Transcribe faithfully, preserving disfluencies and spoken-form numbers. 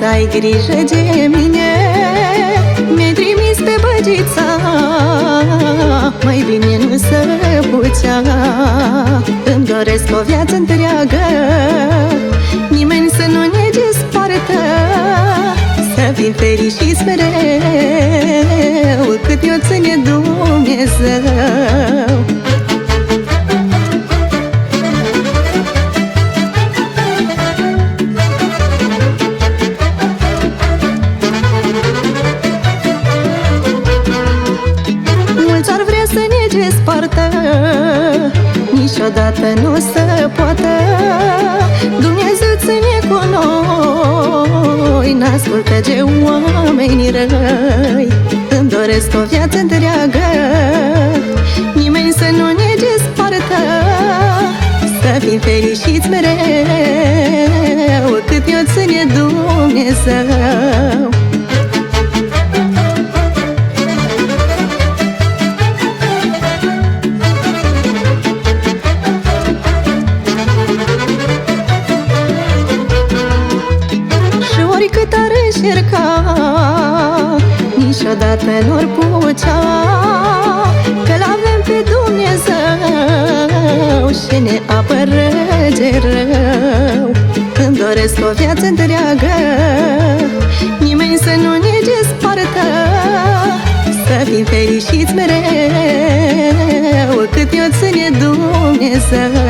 n-ai grijă de mine, mi-ai trimis pe băgița, mai bine nu să putea. Îmi doresc o viață întreagă, nimeni să nu ne despartă, să fim fericiți mereu, cât ne-o ține Dumnezeu. Mulți ar vrea să ne despartă, niciodată nu o să poată. Dumnezeu ține cu noi, n-ascultă de oameni răi. Îmi doresc o viață întreagă, nimeni să nu ne despartă, să fim fericiți mereu, cât ne-o ține Dumnezeu. Oricât ar încerca, niciodată nu-ar putea, că l-avem pe Dumnezeu și ne apără de rău. Îmi doresc o viață întreagă, nimeni să nu ne despartă, să fim fericiți mereu, cât ne-o ține Dumnezeu.